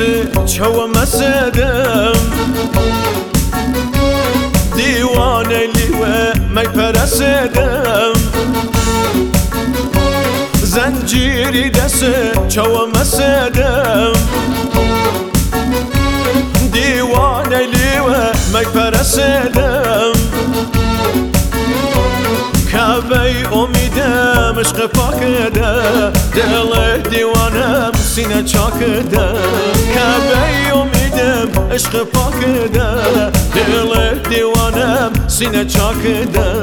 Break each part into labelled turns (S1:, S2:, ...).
S1: چو مسدم دیوانه لیوه می پرسدم زنجیری دست چو مسدم دیوانه لیوه می پرسدم کعبه امیدم عشق پاکده دل دیوانم سینه چاکده کعبه امیدم عشق پاکده دل دیوانم سینه چاکده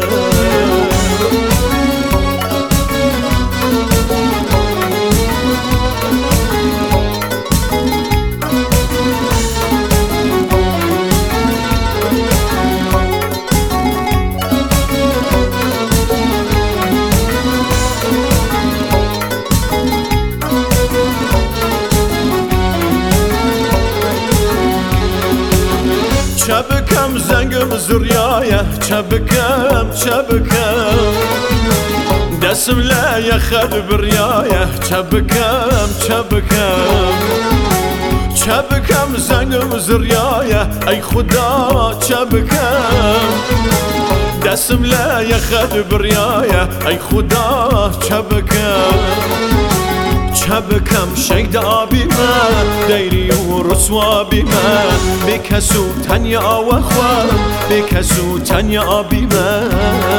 S1: چبکم زنگم زریایه چبکم دستم لایه خد بریایه چبکم زنگم زریایه ای خدا چبکم دستم لایه خد بریایه ای خدا چبکم شید آبی من دیری و رسوابی من بکسو تنیا و خواب بکسو تنیا آبی من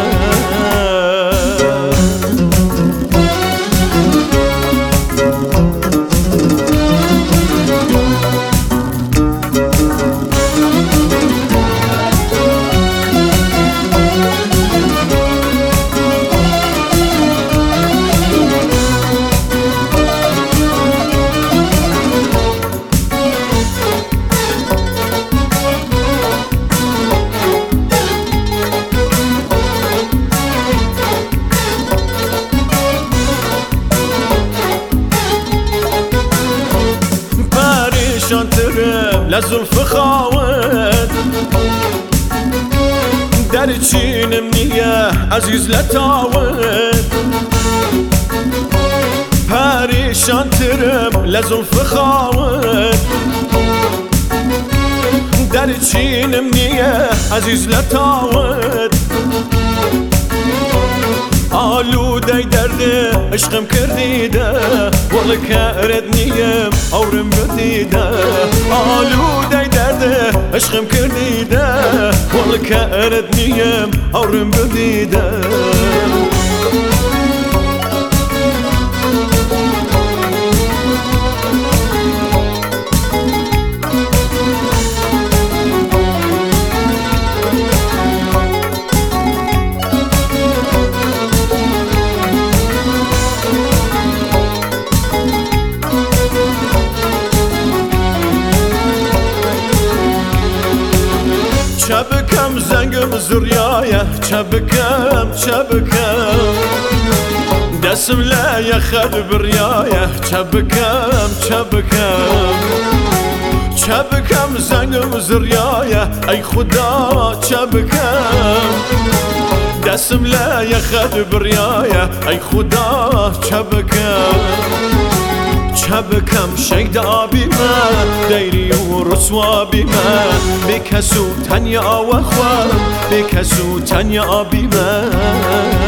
S1: لزلف خاوت در چینم نیه عزیز لطاوت پریشان ترم لزلف خاوت در چینم نیه عزیز لطاوت آلوده درده عشقم کردیده والله کرد نیم عمرم بدیده آلوده درده عشقم کردیده والله کرد نیم عمرم بدیده چبکم زنگم زریایه چبکم دستم لایه خد بریایه چبکم زنگم زریایه ای خدا چبکم دستم لایه خد بریایه ای خدا چبکم شید آبی من دیری و رسوابی من بکسو تنیا و خواب بکسو تنیا آبی من